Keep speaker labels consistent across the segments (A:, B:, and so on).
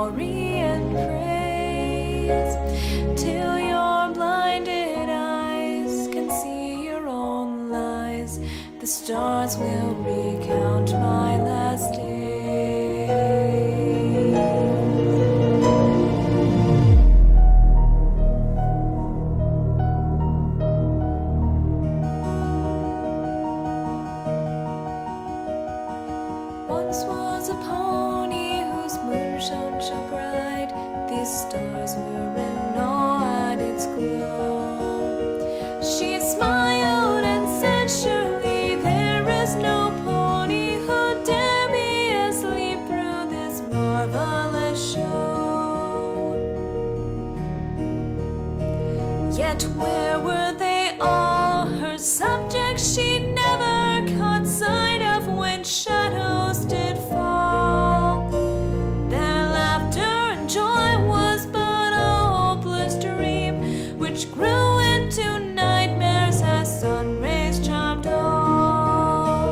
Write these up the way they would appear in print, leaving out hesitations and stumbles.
A: glory and praise, till your blinded eyes can see your own lies. The stars will recount my last day. Once was a pony whose moon shone so bright, these stars were in awe at its glow. She smiled and said, surely there is no pony who dare be asleep through this marvelous show. Yet where were they all, her subjects she never caught sight of when shadows did fall. Their laughter and joy was but a hopeless dream, which grew into nightmares as sun rays charmed all.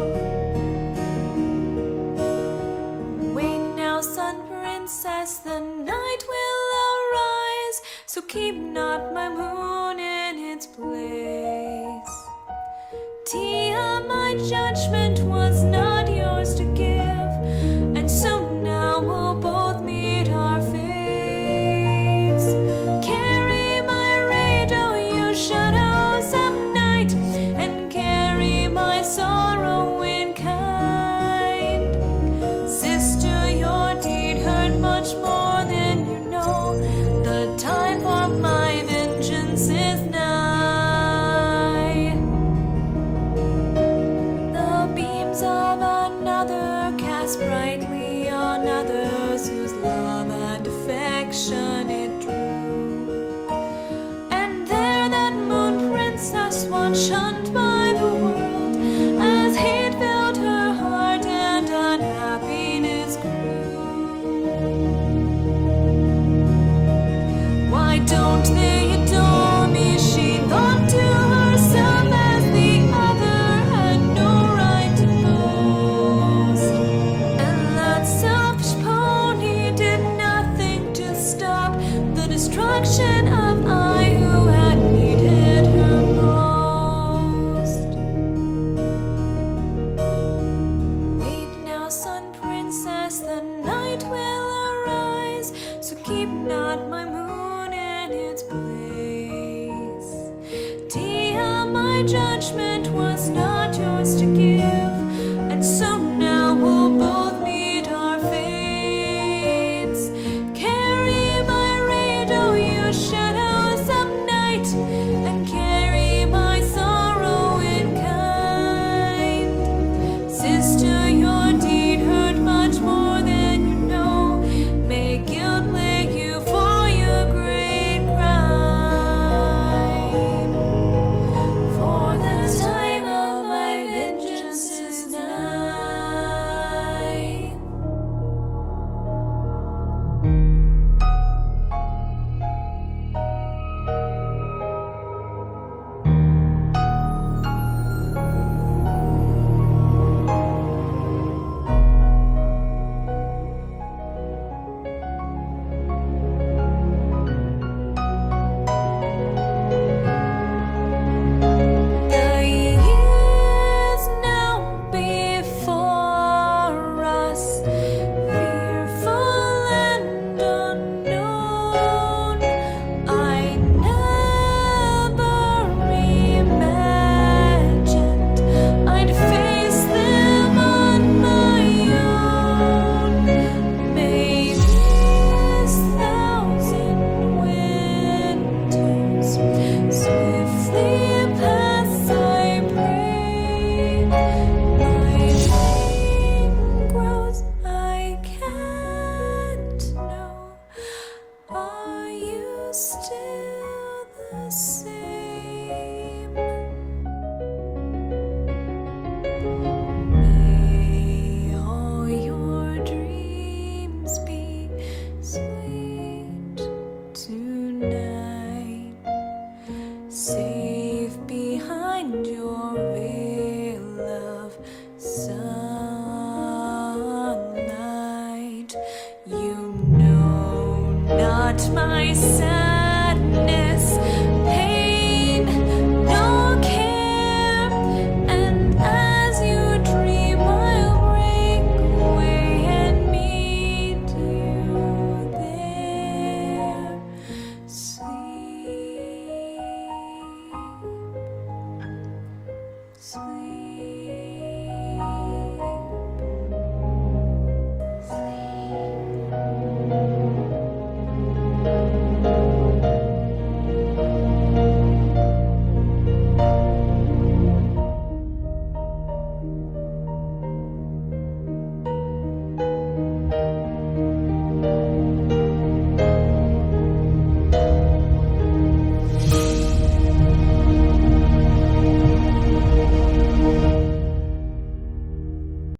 A: Wait now, sun princess, the night will arise, so keep not my moon in its place. Tia, my judgment was not yours to give, and so now we'll both meet our fates. Carry my radar, you shadows of night, and carry my sorrow in kind. Sister, your deed hurt much more than you know. The time for my vengeance is nigh. The beams of another cast brightly on others whose love and affection it drew. And there that moon princess was shunned by the world, as hate filled her heart and unhappiness grew. Why don't they adore me? She thought to herself, as the other had no right to boast. And that selfish pony did nothing to stop the destruction of I who had needed her most. Wait now, sun princess, the night will arise, so keep not my moon in its place. Tia, my judgment was not yours to give, and so now we'll both meet our fates. Carry my radar, you shadows of night, and carry my sorrow in kind. Sister, your deed hurt much more than you know. May guilt lay you for your great crime. For the time not my sadness.